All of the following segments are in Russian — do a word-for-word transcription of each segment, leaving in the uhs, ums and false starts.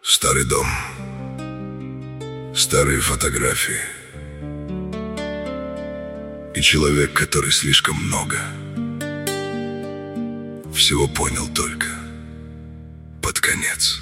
Старый дом, старые фотографии и человек, который слишком много всего понял только под конец.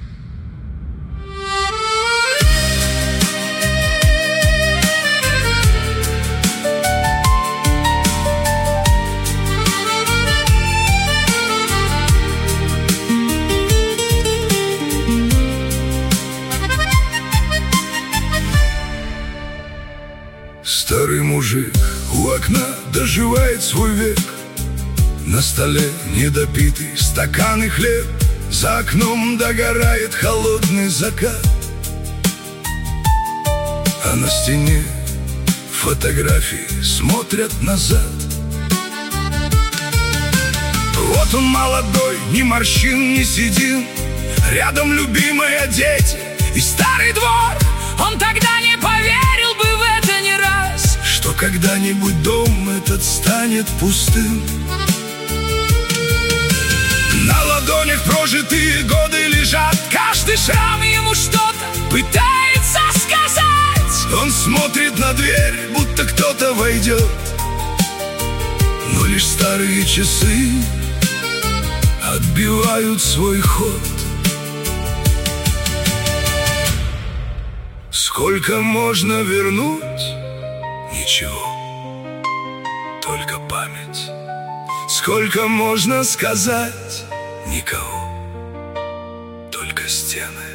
Старый мужик у окна доживает свой век. На столе недопитый стакан и хлеб. За окном догорает холодный закат, а на стене фотографии смотрят назад. Вот он молодой, ни морщин, ни седин. Рядом любимые дети и старый двор. Он тогда не поверил бы в это ни раз, что когда-нибудь дом этот станет пустым. На ладонях прожитые годы лежат, каждый шрам ему что-то пытается сказать. Он смотрит на дверь, будто кто-то войдет, но лишь старые часы отбивают свой ход. Сколько можно вернуть? Ничего, только память. Сколько можно сказать? Никого, только стены.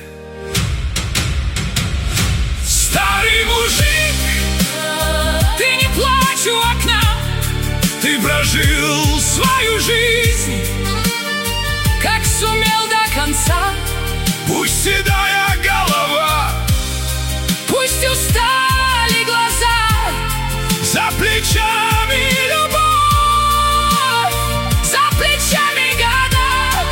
Старый мужик, ты не плачь у окна. Ты прожил свою жизнь, как сумел до конца. Пусть седая голова, пусть устали глаза, за плечами любовь, за плечами года.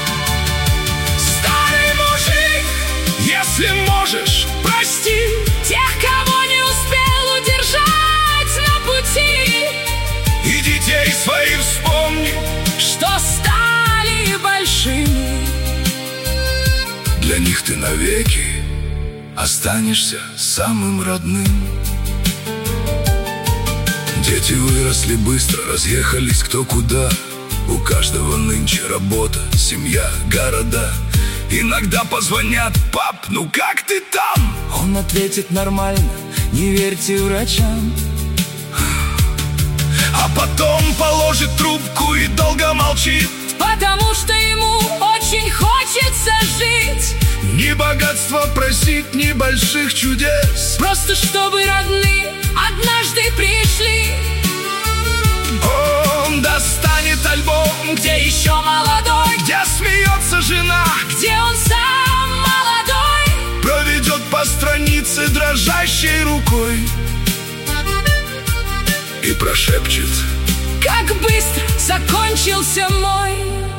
Старый мужик, если можешь, прости тех, кого не успел удержать на пути. И детей своих вспомни, что стали большими. Для них ты навеки останешься самым родным. Дети выросли быстро, разъехались кто куда. У каждого нынче работа, семья, города. Иногда позвонят: пап, ну как ты там? Он ответит: нормально, не верьте врачам. А потом положит трубку и долго молчит, потому что ему очень хочется жить. Ни богатства просить, ни больших чудес, просто чтобы родные однажды пришли. Он достанет альбом, где еще молодой, где смеется жена, где он сам молодой, проведет по странице дрожащей рукой и прошепчет: как быстро закончился мой.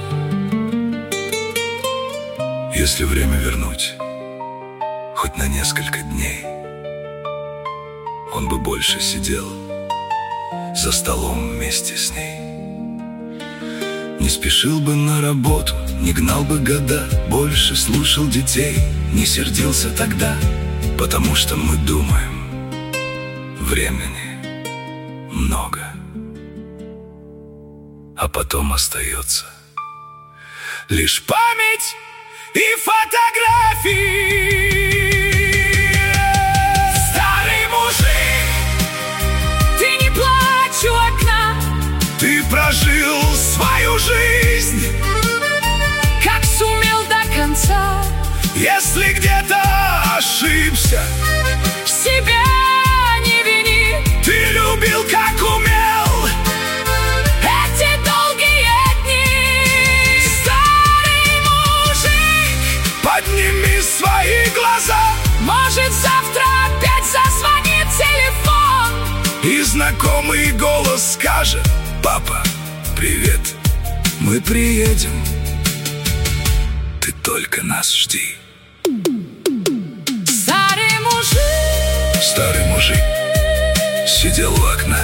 Если время вернуть хоть на несколько дней, он бы больше сидел за столом вместе с ней. Не спешил бы на работу, не гнал бы года, больше слушал детей, не сердился тогда. Потому что мы думаем, времени много, а потом остается лишь память и фотографии. Старый мужик, ты не плачь у окна. Ты прожил свою жизнь, как сумел до конца. Если где-то ошибся, себя не вини. ты любил, как умел, эти долгие дни. Старый мужик, подними свои глаза. может, завтра опять зазвонит телефон, И знакомый голос скажет: папа, привет, мы приедем, ты только нас жди. Старый мужик, Старый мужик сидел у окна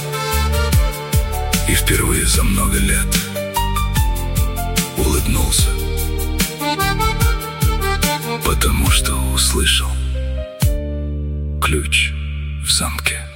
и впервые за много лет улыбнулся. что услышал ключ в замке.